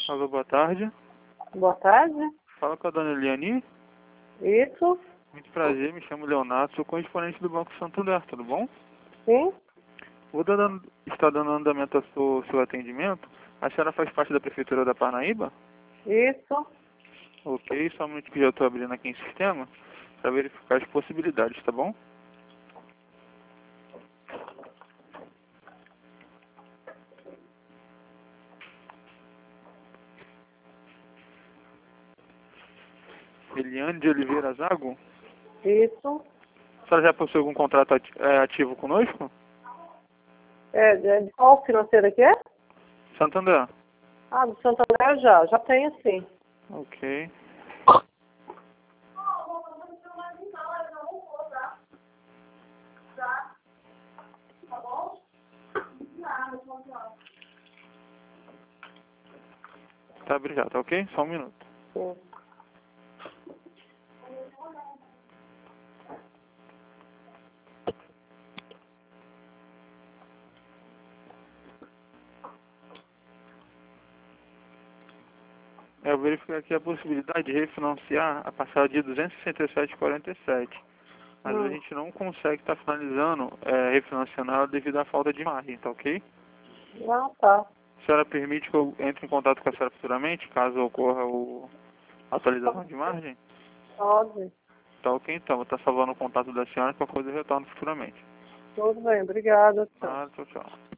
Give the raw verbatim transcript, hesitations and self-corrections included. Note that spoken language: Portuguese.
Alô, boa tarde. Boa tarde. Fala com a dona Eliane. Isso? Muito prazer, me chamo Leonardo, sou correspondente do Banco Santander, tudo bom? Sim? Vou dando, estar dando andamento ao seu, seu atendimento. A senhora faz parte da Prefeitura da Parnaíba? Isso? Ok, só um minuto que já estou abrindo aqui em sistema para verificar as possibilidades, tá bom? Eliane de Oliveira Zago? Isso? A senhora já possui algum contrato ati- é, ativo conosco? É, de de qual financeira que é? Santander. Ah, do Santander já. Já tenho sim. Ok. Tá, obrigado, tá ok? Só um minuto. Sim. É, eu verifiquei aqui a possibilidade de refinanciar a parcela de duzentos e sessenta e sete vírgula quarenta e sete. Mas a Hum. gente não consegue estar finalizando, é, refinanciando ela devido à falta de margem, tá ok? Ah, tá. A senhora permite que eu entre em contato com a senhora futuramente, caso ocorra o, a atualização de margem? Pode. Tá ok, então. Vou estar salvando o contato da senhora, qualquer coisa eu retorno futuramente. Tudo bem. Obrigada. Tchau. Ah, tchau, tchau.